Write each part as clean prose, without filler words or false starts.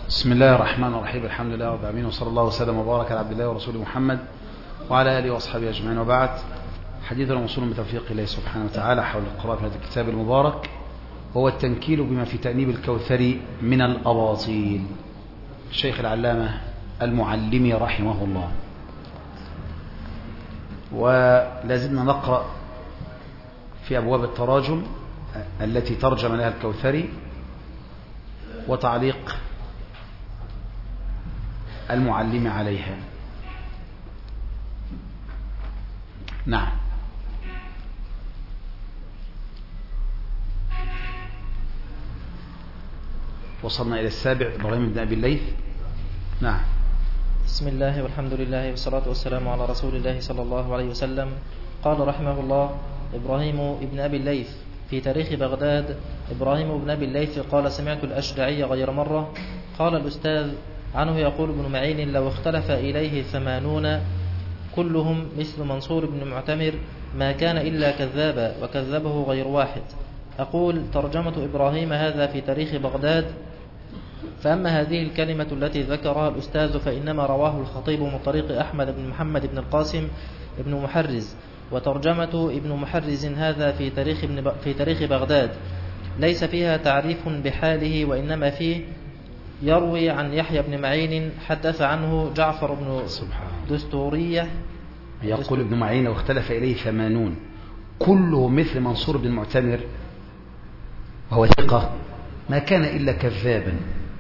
بسم الله الرحمن الرحيم. الحمد لله رب العالمين، وصلى الله وسلم وبارك على عبد الله ورسوله محمد وعلى آله وأصحابه أجمعين، وبعد. حديثنا موصول بتوفيق الله سبحانه وتعالى حول القراءة في هذا الكتاب المبارك، وهو التنكيل بما في تأنيب الكوثر من الأباطيل. الشيخ العلامة المعلمي رحمه الله. ولازلنا نقرأ في أبواب التراجم التي ترجم لها الكوثري وتعليق المعلم عليها. نعم. وصلنا إلى السابع، إبراهيم بن أبي الليث. نعم. بسم الله والحمد لله والصلاة والسلام على رسول الله صلى الله عليه وسلم. قال رحمه الله: إبراهيم بن أبي الليث في تاريخ بغداد. إبراهيم بن أبي الليث قال: سمعت الأشجعي غير مرة. قال الأستاذ عنه يقول ابن معين: لو اختلف إليه 80 كلهم مثل منصور بن معتمر ما كان إلا كذابا، وكذبه غير واحد. أقول: ترجمة إبراهيم هذا في تاريخ بغداد. فأما هذه الكلمة التي ذكرها الأستاذ فإنما رواه الخطيب من طريق أحمد بن محمد بن القاسم بن محرز. وترجمة ابن محرز هذا في تاريخ بغداد ليس فيها تعريف بحاله، وإنما فيه يروي عن يحيى بن معين حدث عنه جعفر بن دستورية. يقول ابن معين: واختلف إليه 80 كله مثل منصور بن معتمر وهو ثقة ما كان إلا كذابا،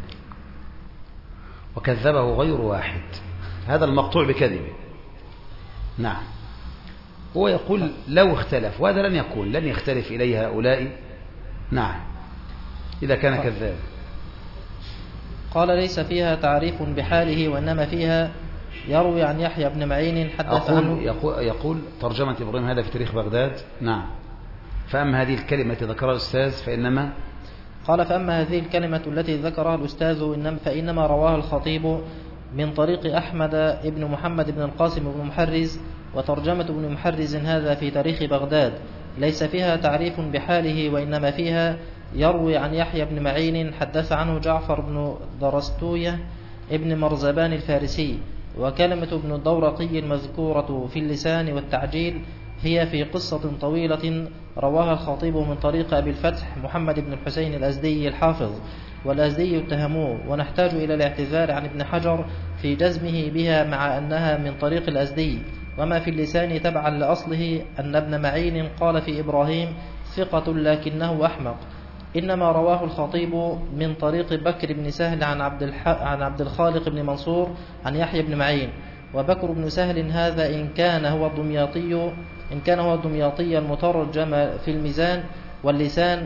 وكذبه غير واحد. هذا المقطوع بكذبه. نعم. هو يقول لو اختلف، وهذا لن يختلف إليه هؤلاء. نعم. إذا كان كذاب. قال: ليس فيها تعريف بحاله، وإنما فيها يروي عن يحيى بن معين حدث عنه. يقول ترجمة إبراهيم هذا في تاريخ بغداد. نعم. فأما هذه الكلمة التي ذكرها الأستاذ فإنما قال: فأما هذه الكلمة التي ذكرها الأستاذ فإنما رواها الخطيب من طريق أحمد بن محمد بن القاسم بن محرز. وترجمة ابن محرز هذا في تاريخ بغداد ليس فيها تعريف بحاله، وإنما فيها يروي عن يحيى بن معين حدث عنه جعفر بن درستوية ابن مرزبان الفارسي. وكلمة ابن الدورقي المذكورة في اللسان والتعجيل هي في قصة طويلة رواها الخطيب من طريق أبي الفتح محمد بن الحسين الأزدي الحافظ، والأزدي اتهموه، ونحتاج إلى الاعتذار عن ابن حجر في جزمه بها مع أنها من طريق الأزدي. وما في اللسان تبعا لأصله أن ابن معين قال في إبراهيم: ثقة لكنه أحمق. إنما رواه الخطيب من طريق بكر بن سهل عن عبد الخالق بن منصور عن يحيى بن معين. وبكر بن سهل هذا إن كان هو الدمياطي المترجم في الميزان واللسان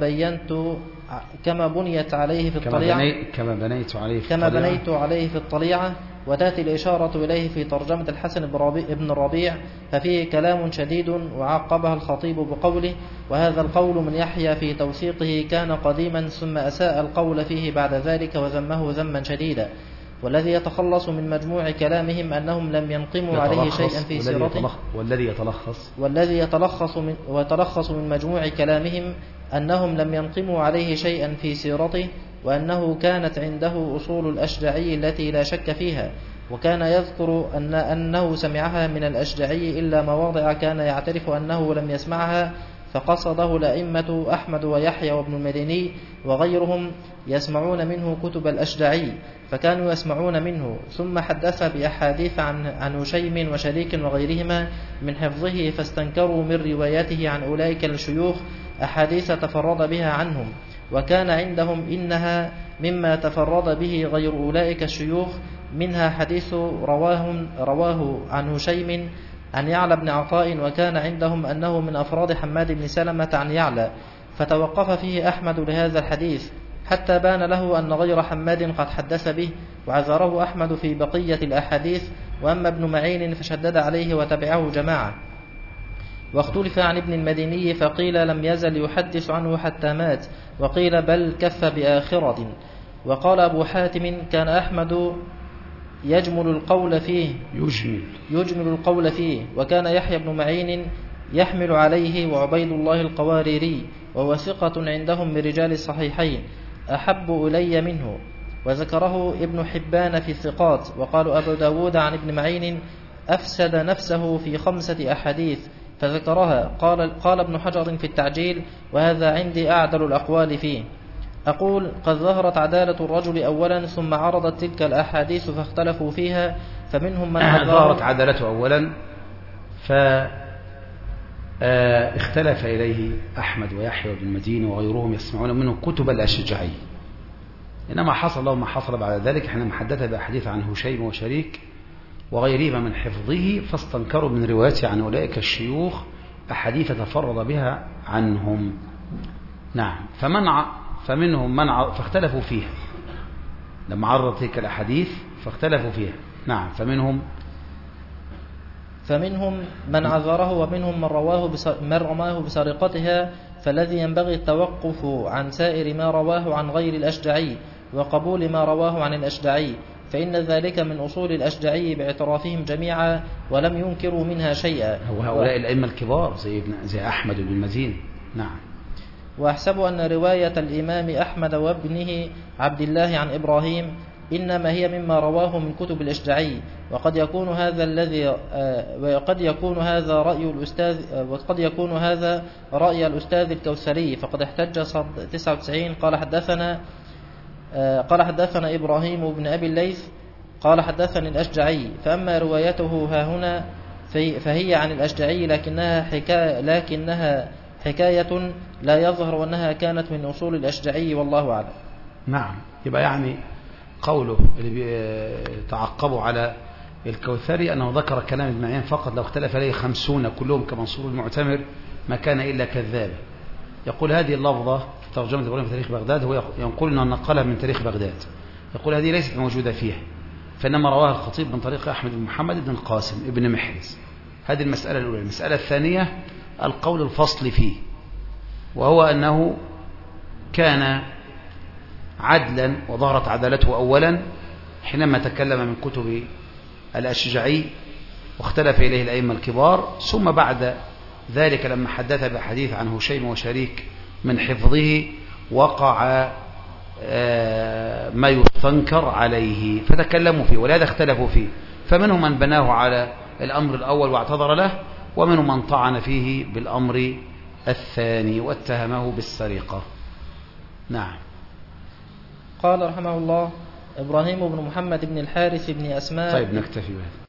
كما بنيت عليه في الطليعة، كما بنيت عليه في الطليعة. وتأتي الإشارة إليه في ترجمة الحسن بن الربيع، ففيه كلام شديد. وعقبها الخطيب بقوله: وهذا القول من يحيى في توثيقه كان قديما، ثم أساء القول فيه بعد ذلك وذمه ذما شديدا. والذي يتخلص من مجموع كلامهم أنهم لم ينقموا عليه شيئا في سيرته. ويتلخص من مجموع كلامهم أنهم لم ينقموا عليه شيئا في سيرته، وأنه كانت عنده أصول الأشجعي التي لا شك فيها، وكان يذكر أنه سمعها من الأشجعي إلا مواضع كان يعترف أنه لم يسمعها، فقصده الأئمة أحمد ويحيى وابن المديني وغيرهم يسمعون منه كتب الأشجعي، فكانوا يسمعون منه. ثم حدث بأحاديث عن هشيم وشريك وغيرهما من حفظه، فاستنكروا من روايته عن أولئك الشيوخ أحاديث تفرد بها عنهم، وكان عندهم إنها مما تفرد به غير أولئك الشيوخ، منها حديث رواه عن هشيم عن يعلى بن عطاء، وكان عندهم أنه من أفراد حماد بن سلمة عن يعلى، فتوقف فيه أحمد لهذا الحديث حتى بان له أن غير حماد قد حدث به، وعذره أحمد في بقية الأحاديث. وأما ابن معين فشدد عليه وتبعه جماعة. واختلف عن ابن المديني، فقيل لم يزل يحدث عنه حتى مات، وقيل بل كف بآخرة. وقال أبو حاتم: كان أحمد يجمل القول فيه، وكان يحيى بن معين يحمل عليه، وعبيد الله القواريري وهو ثقة عندهم من رجال الصحيحين أحب إلي منه. وذكره ابن حبان في الثقات. وقال أبو داود عن ابن معين أفسد نفسه في 5 أحاديث فذكرها. قال ابن حجر في التعجيل وهذا عندي أعدل الأقوال فيه. أقول قد ظهرت عدالة الرجل أولا ثم عرضت تلك الأحاديث فاختلفوا فيها فمنهم من ظهرت عدالته أولا فاختلف إليه أحمد ويحيى بن المديني وغيرهم يسمعون منه كتب الأشجعي. إنما حصل لهم ما حصل بعد ذلك حينما حدث بأحاديث عن هشيم وشريك وغيرهما من حفظه فاستنكروا من روايته عن أولئك الشيوخ أحاديث تفرد بها عنهم. نعم. فمنهم من فاختلفوا فيها لما عرض تلك الأحاديث فاختلفوا فيها. نعم. فمنهم من عذره ومنهم من رماه بسرقتها فالذي ينبغي التوقف عن سائر ما رواه عن غير الأشجعي وقبول ما رواه عن الأشجعي فإن ذلك من أصول الأشجعي باعترافهم جميعا ولم ينكروا منها شيئا. وهؤلاء الأئمة الكبار زي أحمد بن المدين. نعم. وأحسب أن رواية الإمام أحمد وابنه عبد الله عن إبراهيم إنما هي مما رواه من كتب الأشجعي وقد يكون هذا رأي الأستاذ الكوثري فقد احتج صد 99 قال حدثنا إبراهيم بن أبي الليث قال حدثني الأشجعي فأما روايته ها هنا فهي عن الأشجعي لكنها حكاية لا يظهر أنها كانت من أصول الأشجعي والله أعلم. نعم. يبقى يعني قوله اللي تعقبوا على الكوثري أنه ذكر كلام ابن معين فقط لو اختلف عليه 50 كلهم كمنصور المعتمر ما كان إلا كذابا. يقول هذه اللفظة في ترجمة إبراهيم في تاريخ بغداد هو ينقل أنه نقلها من تاريخ بغداد. يقول هذه ليست موجودة فيها فإنما رواها الخطيب من طريق أحمد بن محمد بن القاسم ابن محرز. هذه المسألة الأولى. المسألة الثانية القول الفصل فيه وهو أنه كان عدلا وظهرت عدالته أولا حينما تكلم من كتب الأشجعي واختلف إليه الأئمة الكبار ثم بعد ذلك لما حدث بحديث عن هشيم وشريك من حفظه وقع ما يستنكر عليه فتكلموا فيه ولهذا اختلفوا فيه فمنهم من بناه على الأمر الأول واعتذر له ومنهم من طعن فيه بالأمر الثاني واتهمه بالسرقة. نعم. قال رحمه الله إبراهيم بن محمد بن الحارث بن أسماء. طيب نكتفي بهذا.